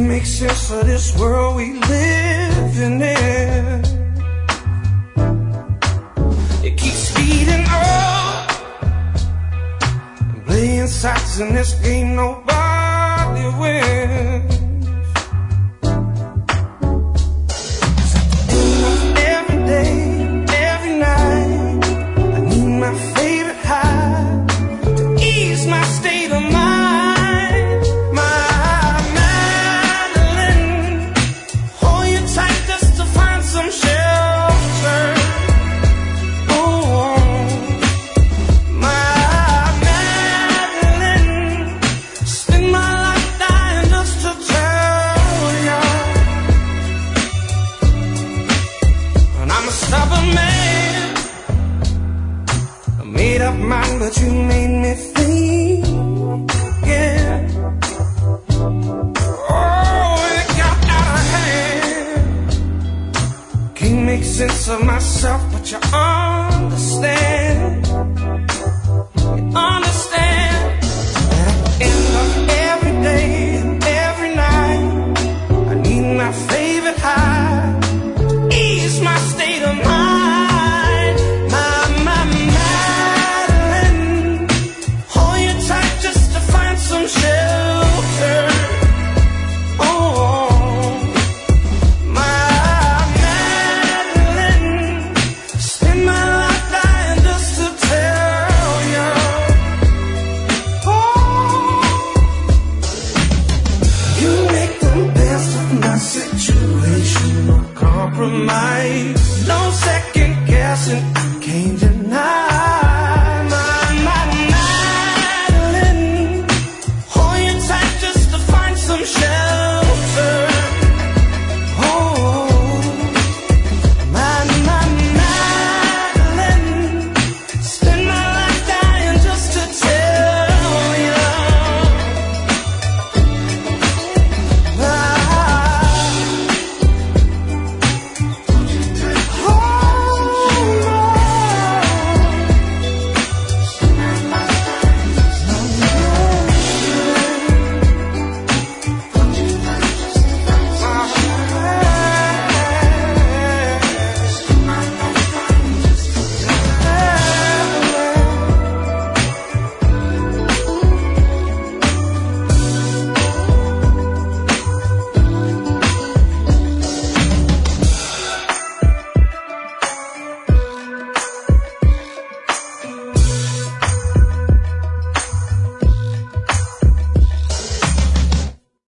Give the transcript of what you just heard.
make sense of this world we live in. It keeps speeding up, playing sides in this game nobody wins. Every day, every night, I need my favorite high to ease my state of mind. Mind, but you made me think, yeah. Oh, it got out of hand. Can't make sense of myself, but you understand. You understand that at the end of every day and every night, I need my favorite high to ease my state of mind. Shelter. Oh, my Madeline, spend my life dying just to tell you. Oh, you make the best of my situation, no compromise, no second guessing.